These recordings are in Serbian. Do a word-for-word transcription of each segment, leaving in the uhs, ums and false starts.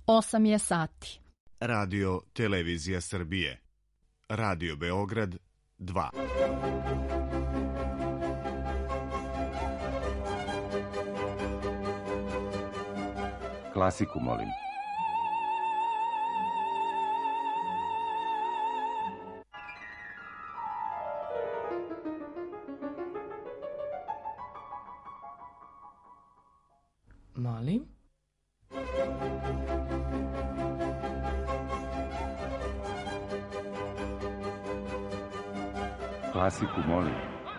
Osam je sati. Radio Televizija Srbije. Radio Beograd dva. Klasiku, molim. Molim. Klasiku, molim.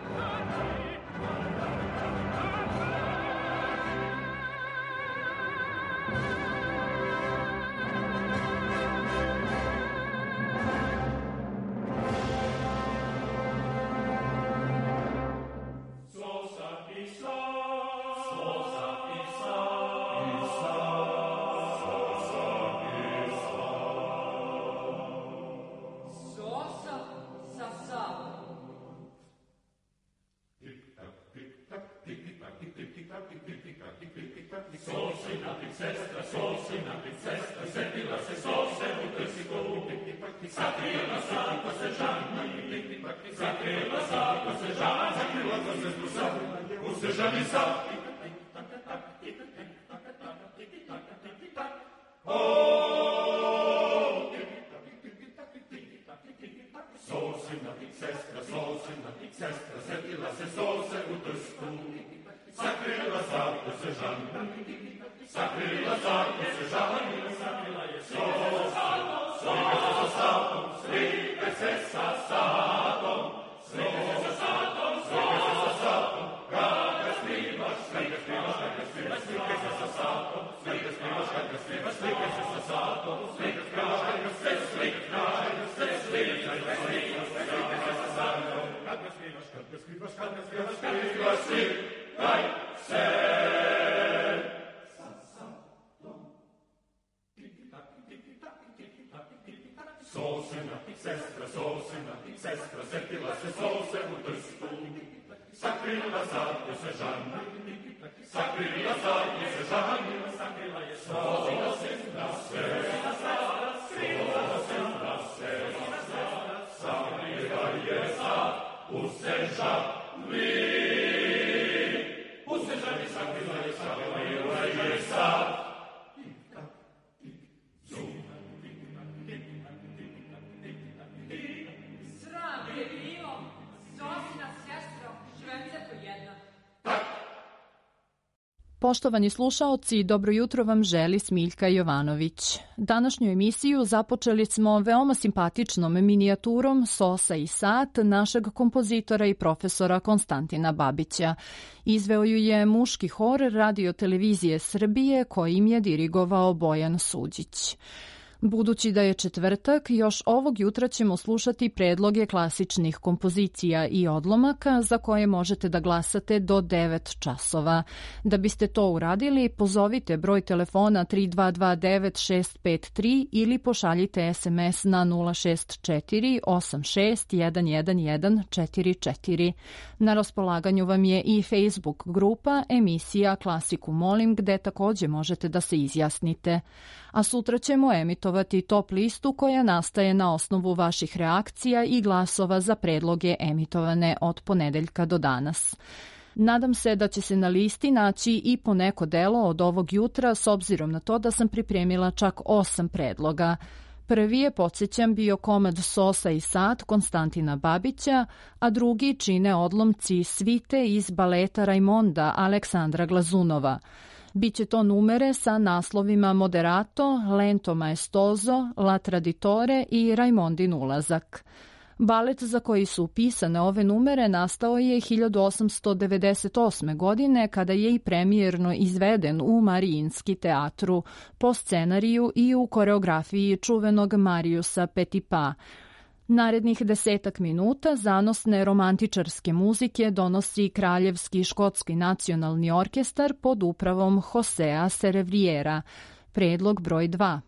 Poštovani slušaoci, dobro jutro vam želi Smiljka Jovanović. Današnju emisiju započeli smo veoma simpatičnom minijaturom Sosa i sat našeg kompozitora i profesora Konstantina Babića. Izveo ju je muški hor Radio Televizije Srbije kojim je dirigovao Bojan Suđić. Budući da je četvrtak, još ovog jutra ćemo slušati predloge klasičnih kompozicija i odlomaka za koje možete da glasate do devet časova. Da biste to uradili, pozovite broj telefona tri dva dva devet šest pet tri ili pošaljite es em es na nula šest četiri osam šest jedan jedan jedan četiri četiri. Na raspolaganju vam je i Facebook grupa emisija Klasiku molim, gde takođe možete da se izjasnite. A sutra ćemo emitovati top listu koja nastaje na osnovu vaših reakcija i glasova za predloge emitovane od ponedeljka do danas. Nadam se da će se na listi naći i po neko delo od ovog jutra s obzirom na to da sam pripremila čak osam predloga. Prvi je, podsjećam, bio komad Sosa i sat Konstantina Babića, a drugi čine odlomci svite iz baleta Raimonda Aleksandra Glazunova. Biće to numere sa naslovima Moderato, Lento maestoso, La traditore i Raimondin ulazak. Balet za koji su pisane ove numere nastao je hiljadu osamsto devedeset osme. godine kada je i premijerno izveden u Marijinski teatru po scenariju i u koreografiji čuvenog Mariusa Petipa. Narednih desetak minuta zanosne romantičarske muzike donosi Kraljevski škotski nacionalni orkestar pod upravom Josea Serevriera. Predlog broj dva.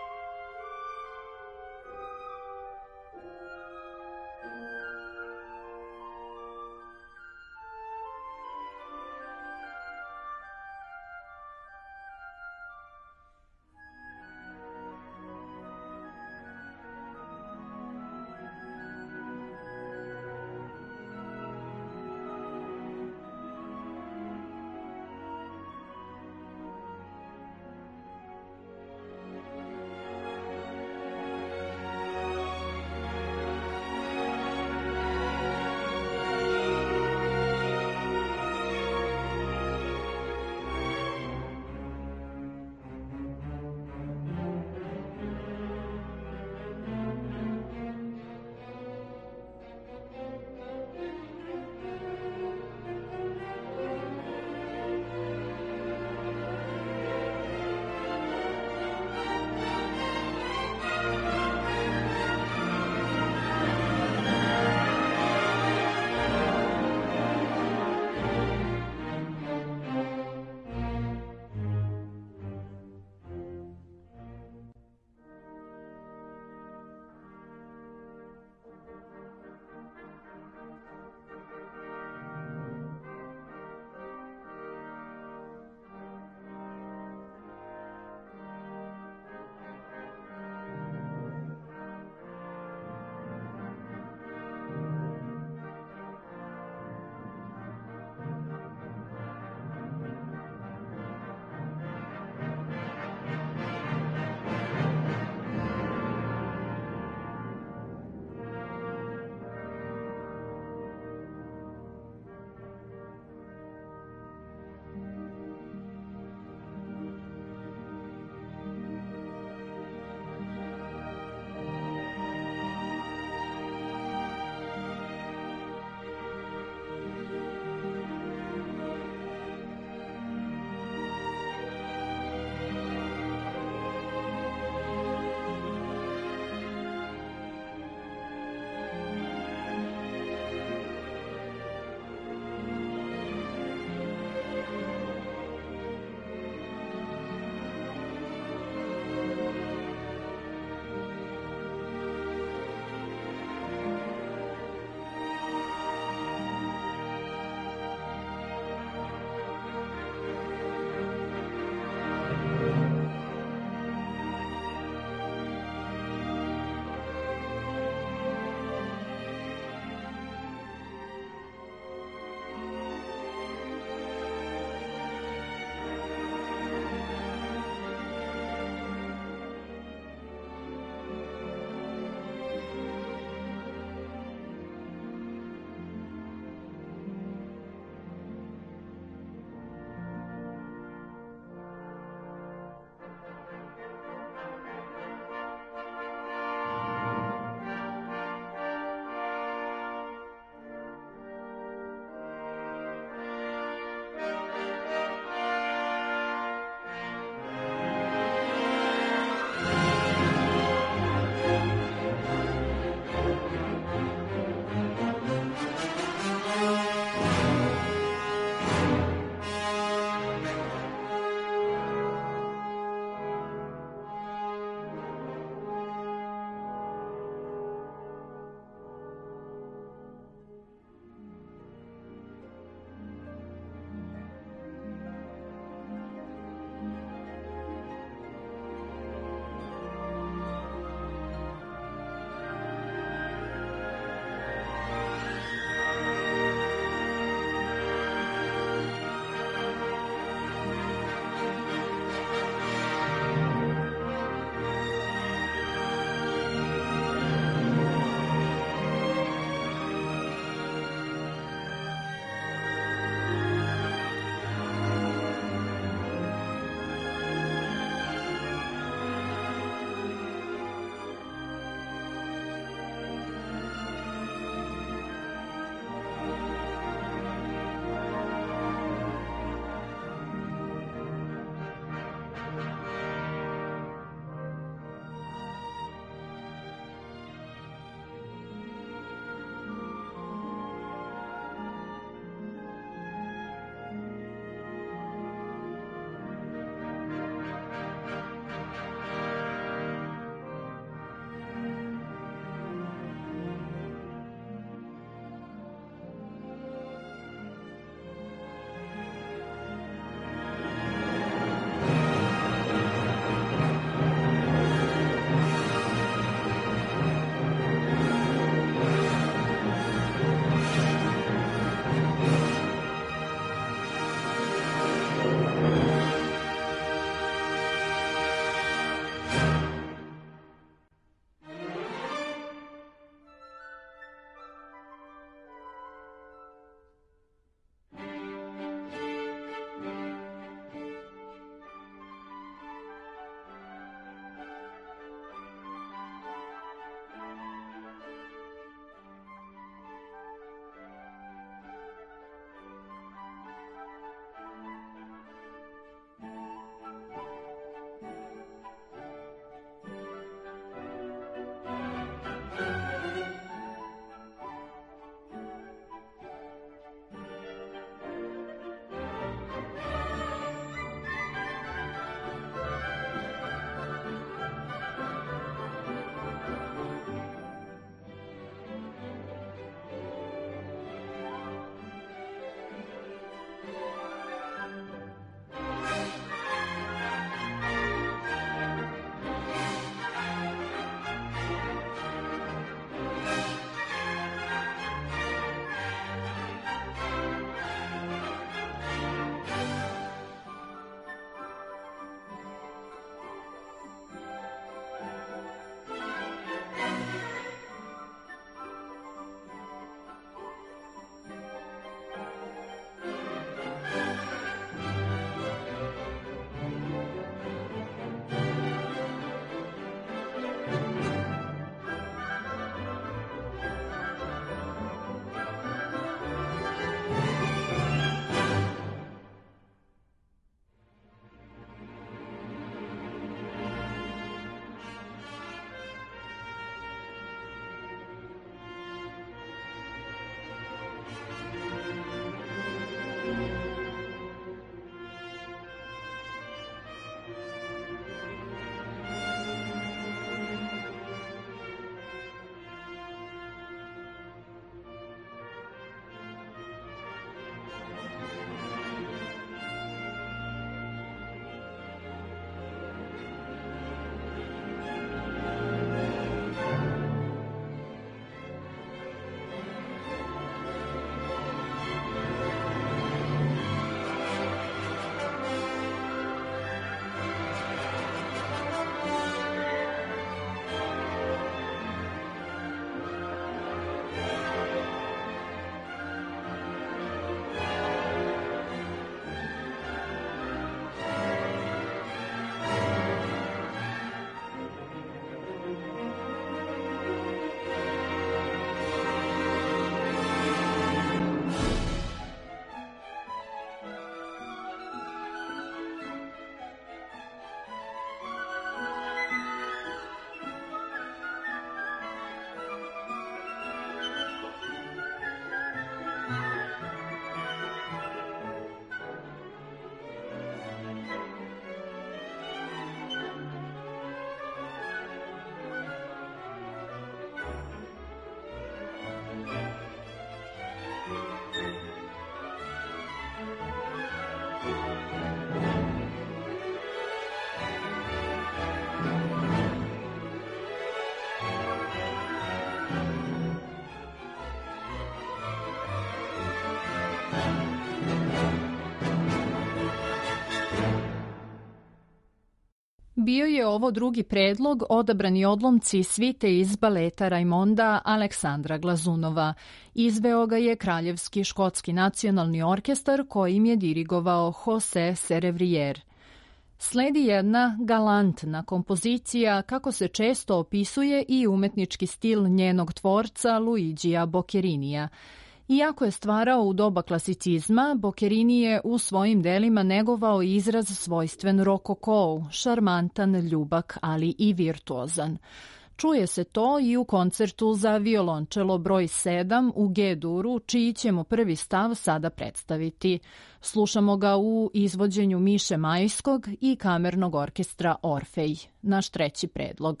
bio je ovo drugi predlog, odabrani odlomci svite iz baleta Raimonda Aleksandra Glazunova. Izveo ga je Kraljevski škotski nacionalni orkestar kojim je dirigovao Jose Serevrier. Sledi jedna galantna kompozicija, kako se često opisuje i umetnički stil njenog tvorca Luigija Bocchettinija. Iako je stvarao u doba klasicizma, Bocchettini je u svojim delima negovao izraz svojstven rokokou, šarmantan, ljubak, ali i virtuozan. Čuje se to i u koncertu za violončelo broj sedam u G-duru, čiji ćemo prvi stav sada predstaviti. Slušamo ga u izvođenju Miše Majskog i kamernog orkestra Orfej. Naš treći predlog.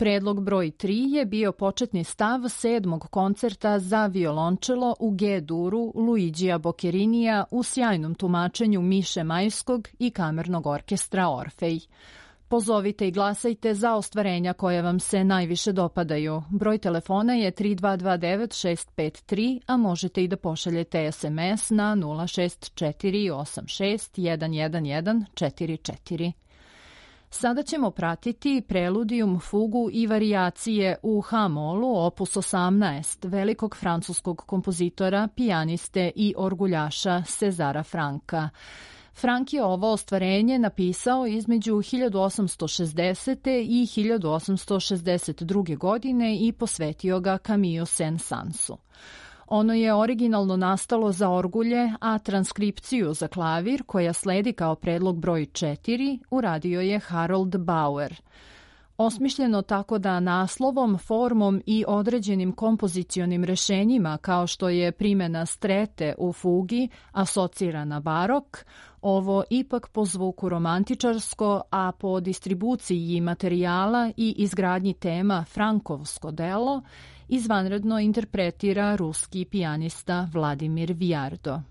Predlog broj tri je bio početni stav sedmog koncerta za violončelo u G-duru Luigija Bocchettinija u sjajnom tumačenju Miše Majskog i kamernog orkestra Orfej. Pozovite i glasajte za ostvarenja koja vam se najviše dopadaju. Broj telefona je tri dva dva devet šest pet tri, a možete i da pošaljete es em es na nula šest četiri osam šest jedan jedan jedan četiri četiri. Sada ćemo pratiti preludijum, fugu i varijacije u ha-molu opus osamnaest velikog francuskog kompozitora, pijaniste i orguljaša Cezara Franka. Frank je ovo ostvarenje napisao između hiljadu osamsto šezdesete. i hiljadu osamsto šezdeset druge. godine i posvetio ga Camille Saint-Sansu. Ono je originalno nastalo za orgulje, a transkripciju za klavir, koja sledi kao predlog broj četiri, uradio je Harold Bauer. Osmišljeno tako da naslovom, formom i određenim kompozicionim rešenjima, kao što je primjena strete u fugi, asocira na barok, ovo ipak po zvuku romantičarsko, a po distribuciji materijala i izgradnji tema frankovsko delo, izvanredno interpretira ruski pijanista Vladimir Viardo.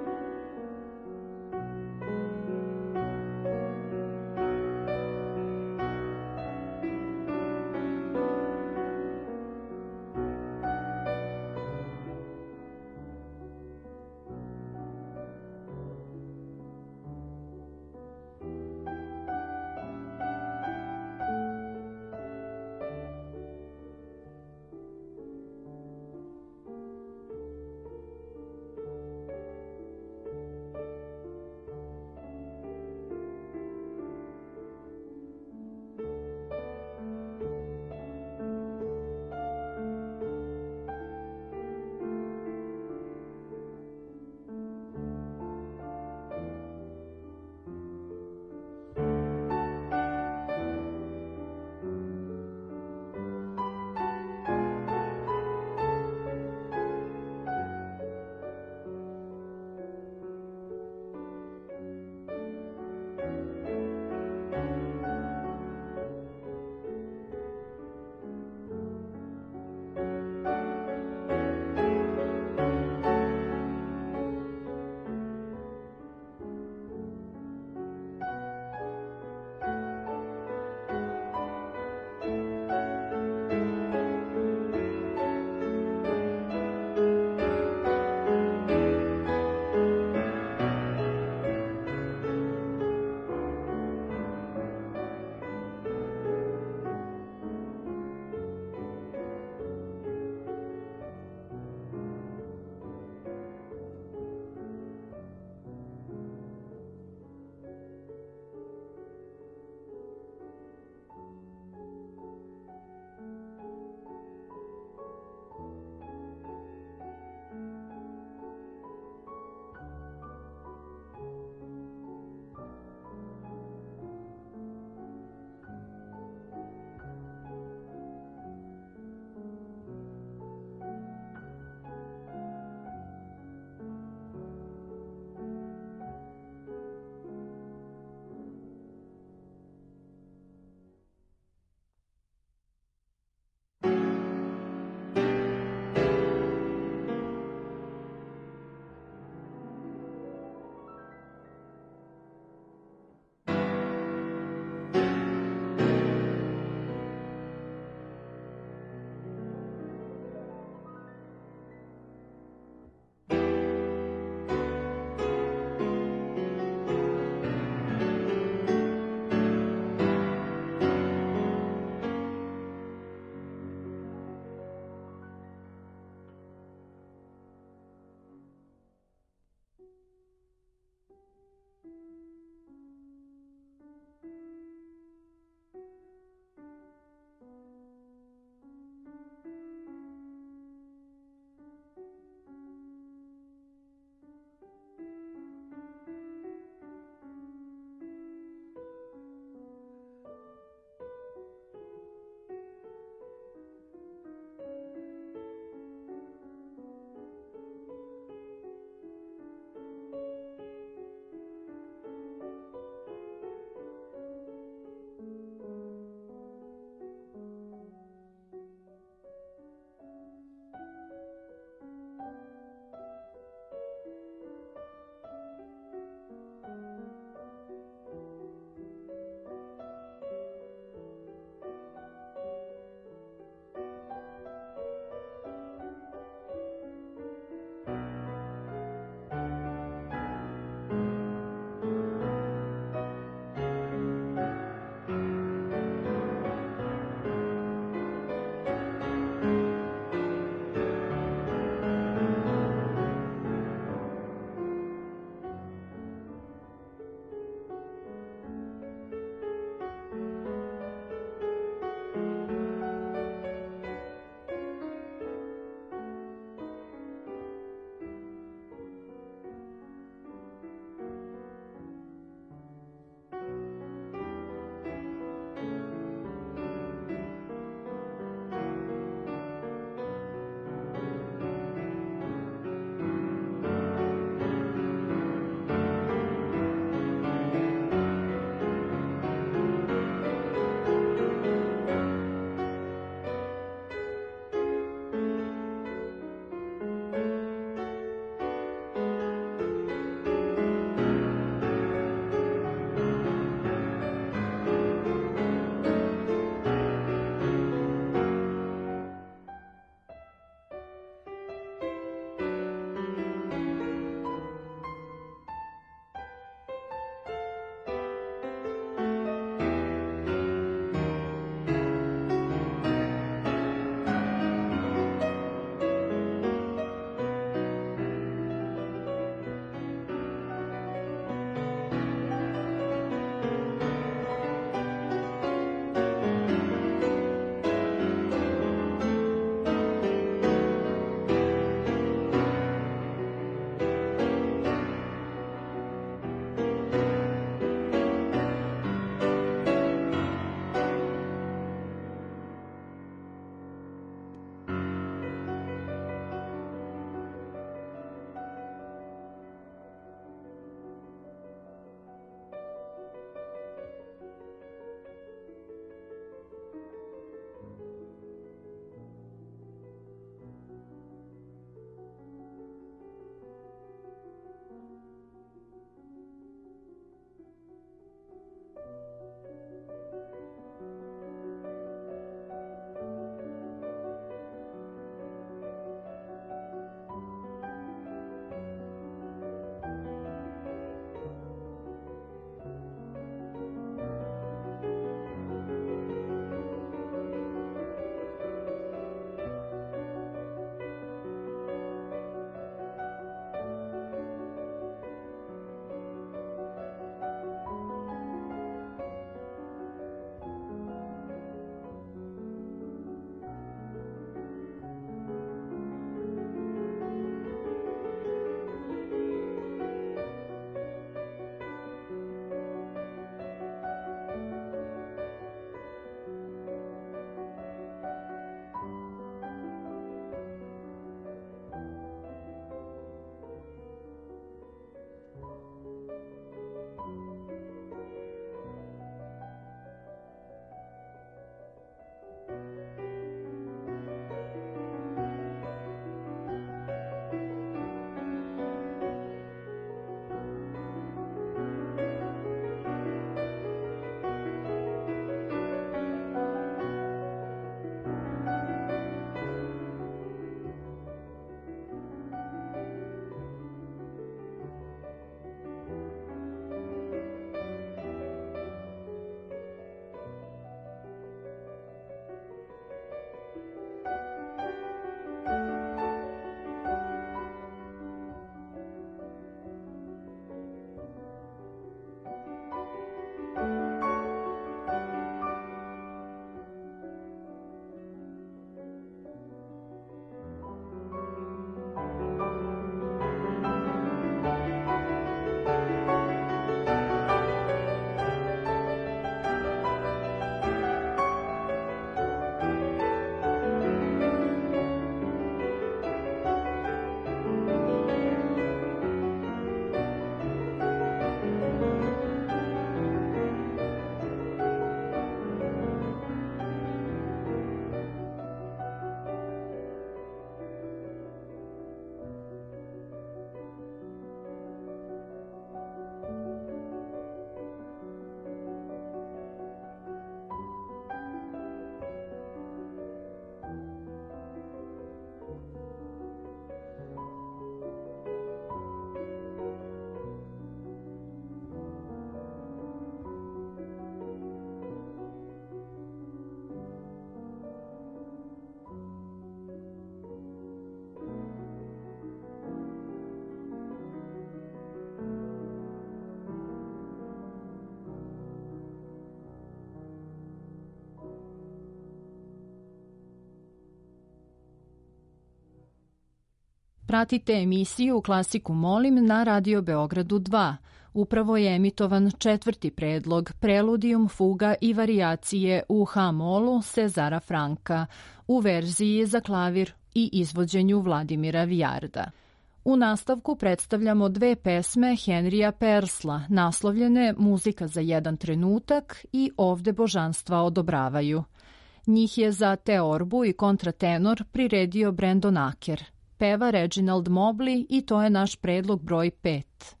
Pratite emisiju Klasiku molim na Radio Beogradu dva. Upravo je emitovan četvrti predlog Preludium, fuga i varijacije u H-molu Cezara Franka u verziji za klavir i izvođenju Vladimira Vijarda. U nastavku predstavljamo dve pesme Henrya Persla, naslovljene Muzika za jedan trenutak i Ovde božanstva odobravaju. Njih je za teorbu i kontratenor priredio Brandon Aker. Peva Reginald Mobley i to je naš predlog broj pet.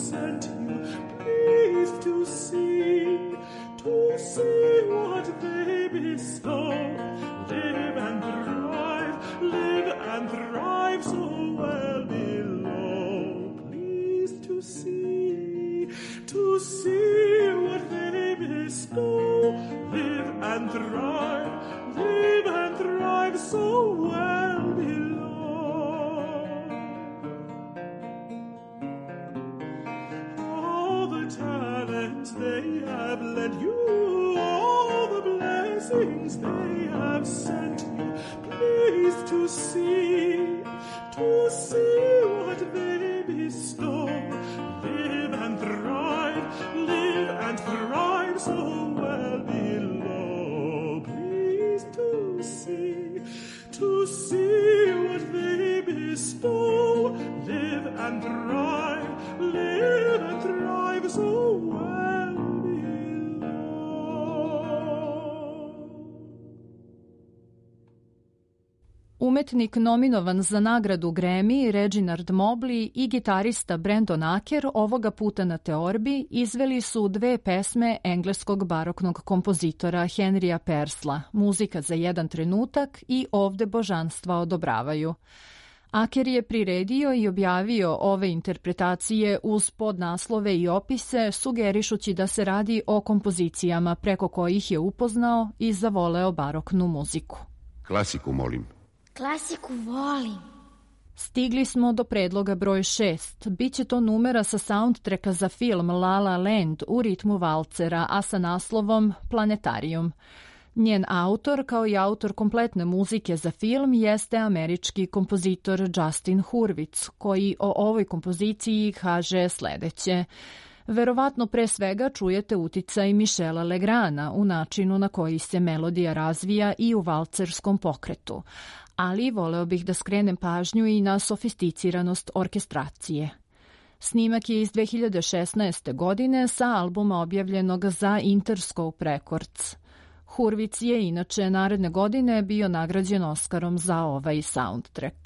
Sent you, pleased to see, to see what they thrive so well below. Pleased to see, to see what they bestow. Live and thrive, live and thrive so well below. All the talents they have lent you, all the blessings they have sent you. Pleased to see, to see what they bestow. Live and thrive, live and thrive so well below. Pleased to see, to see what they bestow. Live and thrive, live and thrive so well below. Umetnik nominovan za nagradu Grammy Reginald Mobley i gitarista Brandon Aker ovoga puta na teorbi izveli su dve pesme engleskog baroknog kompozitora Henrya Purcella, Muzika za jedan trenutak i Ovde božanstva odobravaju. Aker je priredio i objavio ove interpretacije uz podnaslove i opise, sugerišući da se radi o kompozicijama preko kojih je upoznao i zavoleo baroknu muziku. Klasiku, molim. Klasiku volim. Stigli smo do predloga broj šest. Biće to numera sa soundtracka za film La La Land u ritmu valcera, a sa naslovom Planetarium. Njen autor, kao i autor kompletne muzike za film, jeste američki kompozitor Justin Hurwitz, koji o ovoj kompoziciji kaže sledeće. Verovatno pre svega čujete uticaj Michela Legrana u načinu na koji se melodija razvija i u valcerskom pokretu, ali voleo bih da skrenem pažnju i na sofisticiranost orkestracije. Snimak je iz dve hiljade šesnaeste. godine sa albuma objavljenog za Interscope Records. Hurwitz je inače naredne godine bio nagrađen Oskarom za ovaj soundtrack.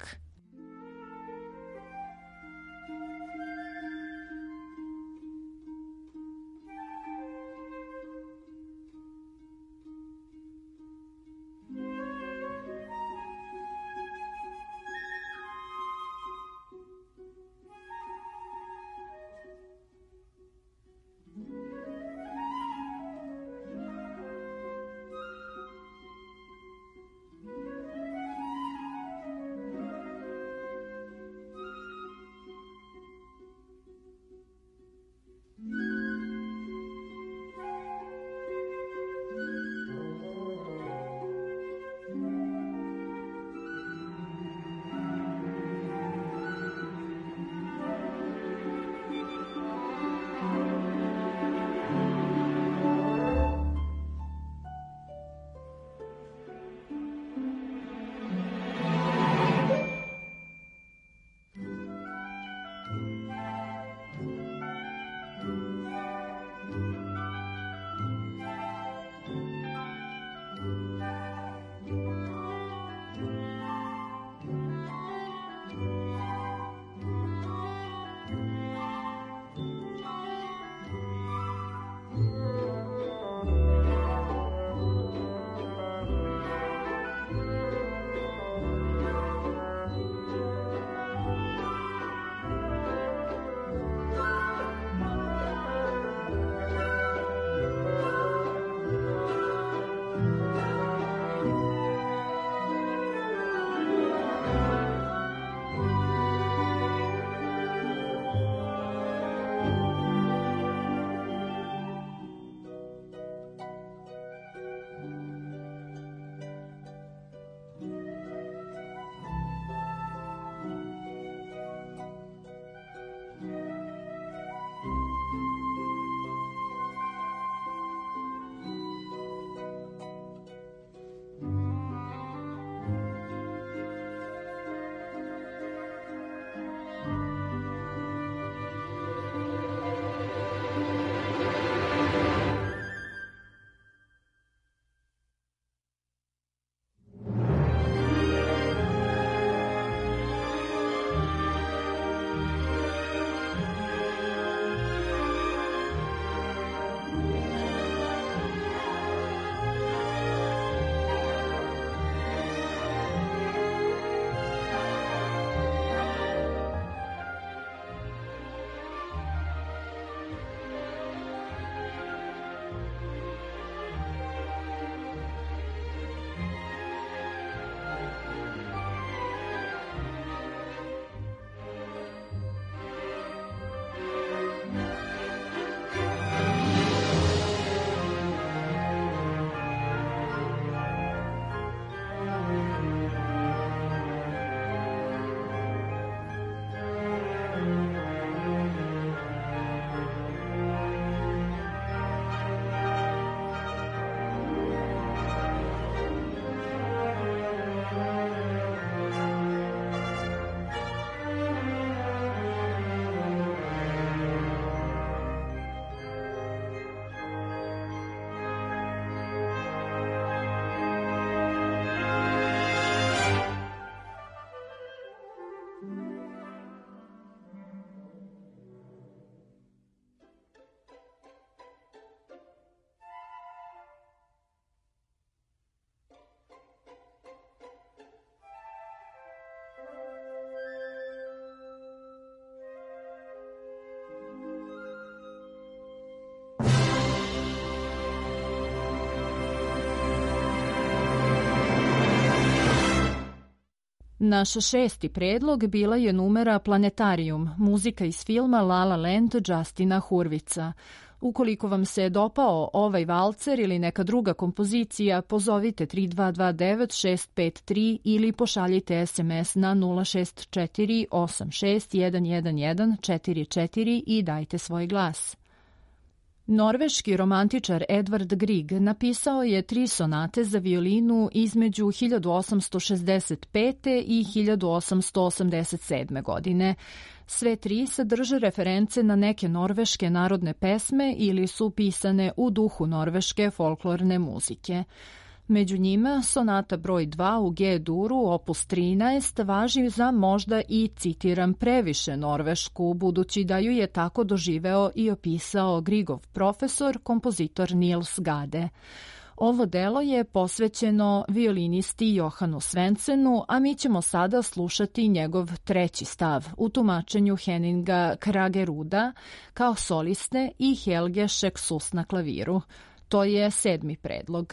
Naš šesti predlog bila je numera Planetarium, muzika iz filma La La Land Justina Hurvica. Ukoliko vam se je dopao ovaj valcer ili neka druga kompozicija, pozovite tri dva dva devet šest pet tri ili pošaljite es em es na nula šest četiri osam šest jedan jedan jedan četiri četiri i dajte svoj glas. Norveški romantičar Edvard Grieg napisao je tri sonate za violinu između hiljadu osamsto šezdeset pete i hiljadu osamsto osamdeset sedme. godine. Sve tri sadrže reference na neke norveške narodne pesme ili su pisane u duhu norveške folklorne muzike. Među njima sonata broj dva u G-duru opus trinaest važi za možda i, citiram, previše norvešku, budući da ju je tako doživeo i opisao Griegov profesor, kompozitor Niels Gade. Ovo delo je posvećeno violinisti Johanu Svensenu, a mi ćemo sada slušati njegov treći stav u tumačenju Henninga Krageruda kao soliste i Helge Šeksus na klaviru. To je sedmi predlog.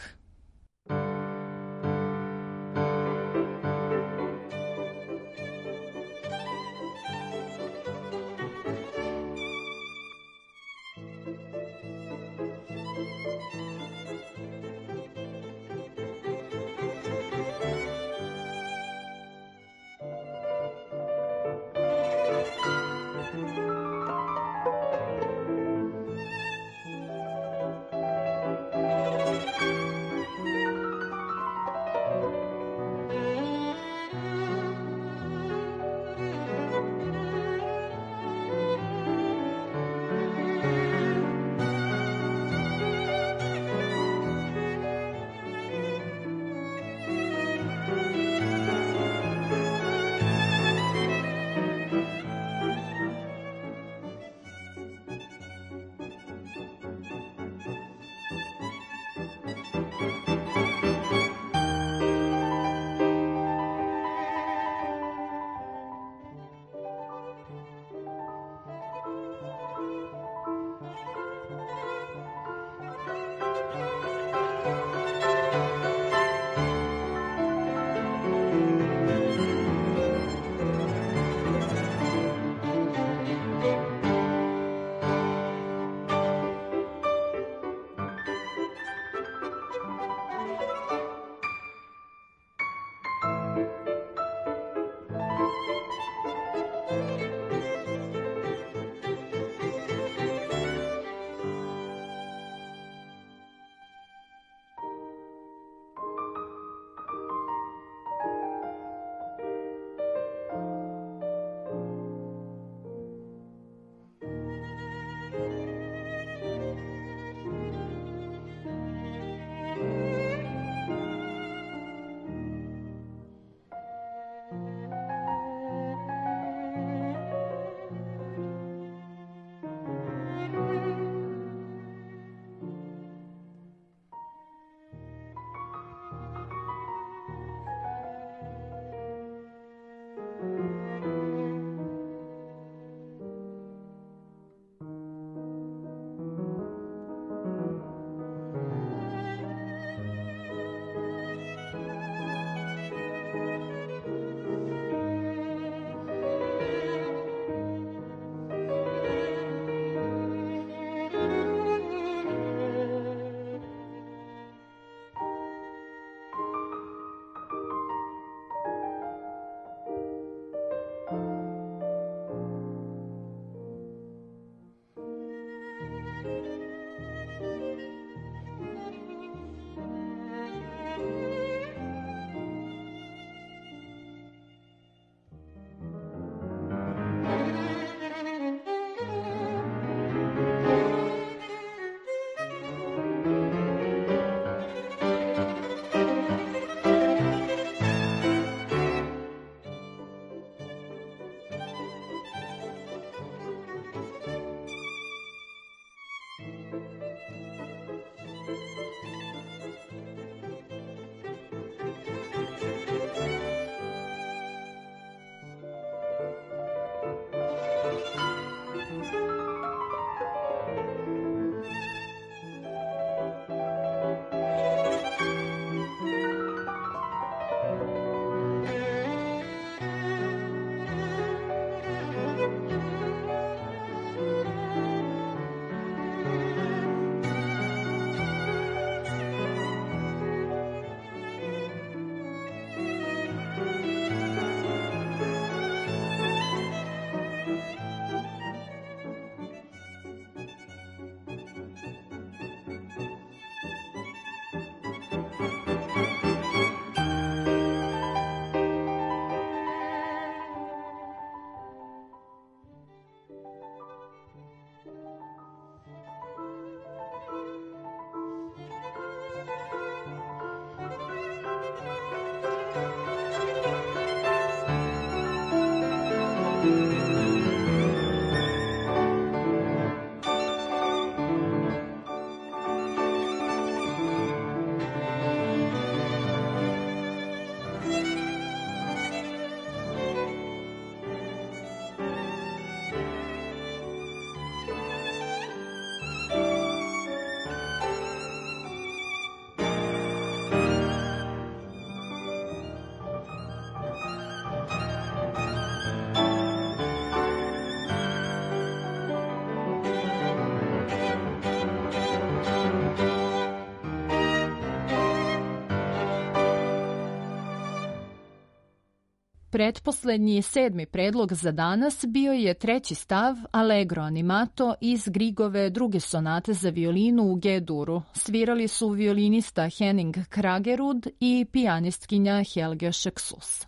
Pretposlednji sedmi predlog za danas bio je treći stav Allegro animato iz Grigove druge sonate za violinu u G-duru. Svirali su violinista Henning Kragerud i pijanistkinja Helge Šeksus.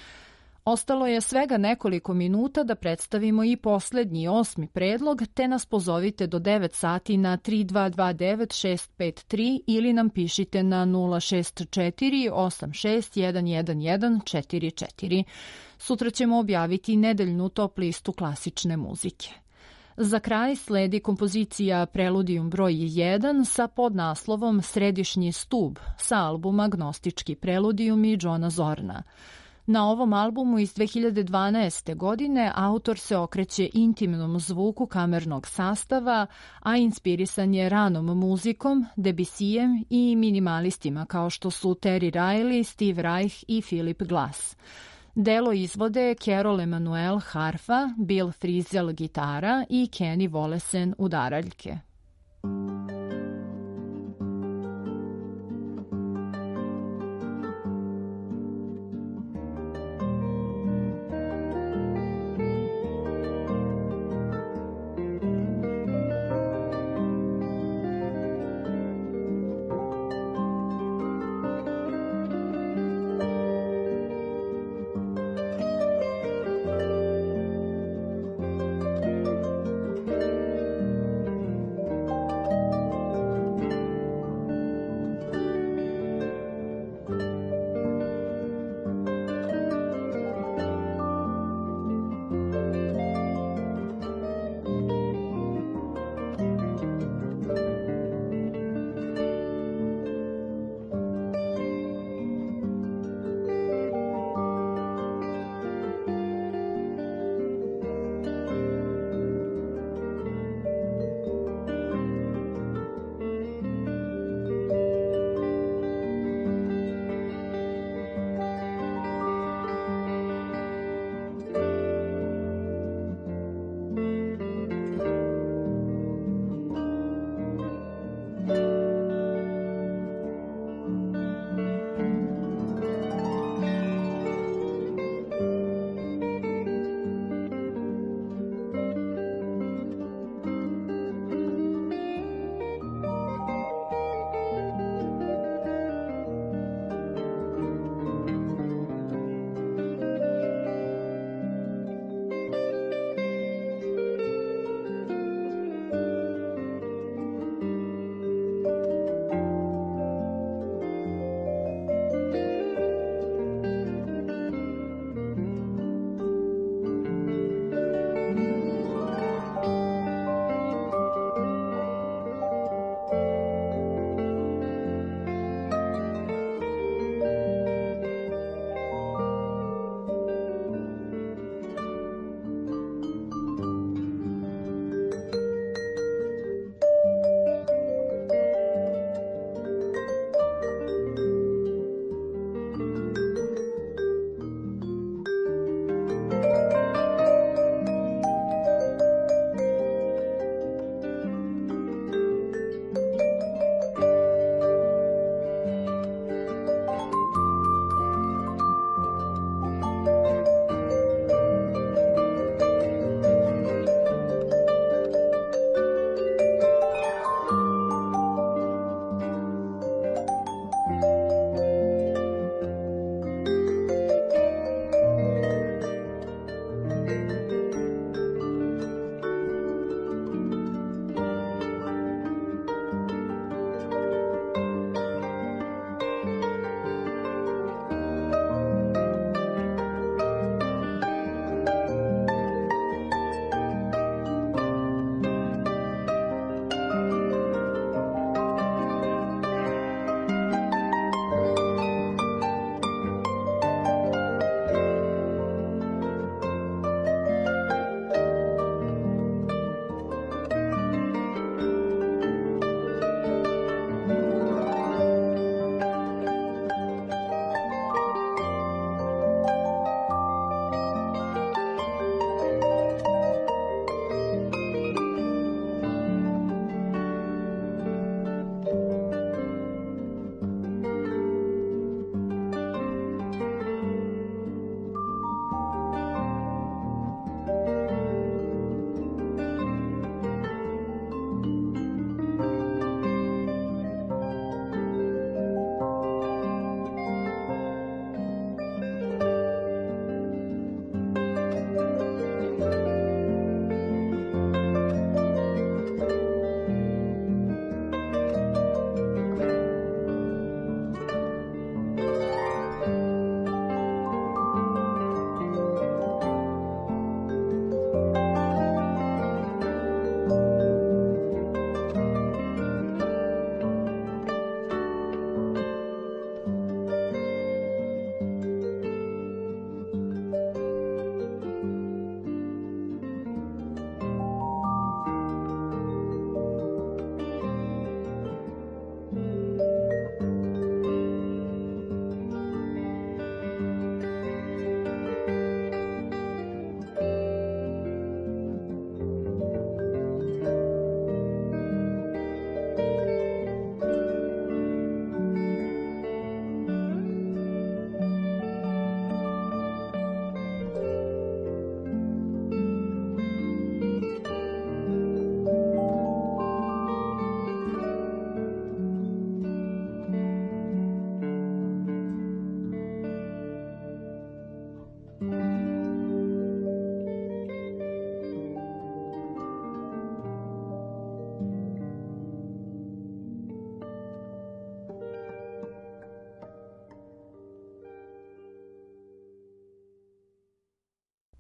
Ostalo je svega nekoliko minuta da predstavimo i poslednji osmi predlog, te nas pozovite do devet sati na tri dva dva devet šest pet tri ili nam pišite na nula šest četiri osam šest jedan jedan jedan četiri četiri. Sutra ćemo objaviti nedeljnu top listu klasične muzike. Za kraj sledi kompozicija Preludium broj jedan sa podnaslovom Središnji stub sa albuma Gnostički preludijumi Johna Zorna. Na ovom albumu iz dve hiljade dvanaeste. godine autor se okreće intimnom zvuku kamernog sastava, a inspirisan je ranom muzikom, Debussyjem i minimalistima kao što su Terry Riley, Steve Reich i Philip Glass. Delo izvode Carol Emanuel harfa, Bill Frisell gitara i Kenny Wollesen udaraljke. Thank you.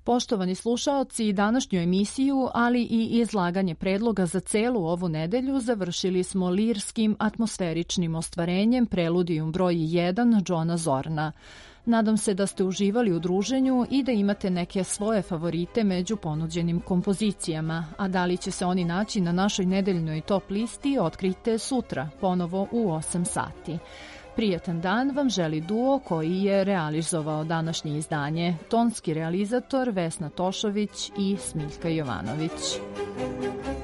Poštovani slušaoci, današnju emisiju, ali i izlaganje predloga za celu ovu nedelju završili smo lirskim atmosferičnim ostvarenjem Preludijum broj jedan Johna Zorna. Nadam se da ste uživali u druženju i da imate neke svoje favorite među ponuđenim kompozicijama, a da li će se oni naći na našoj nedeljnoj top listi otkrijte sutra, ponovo u osam sati. Prijatan dan vam želi duo koji je realizovao današnje izdanje, tonski realizator Vesna Tošović i Smiljka Jovanović.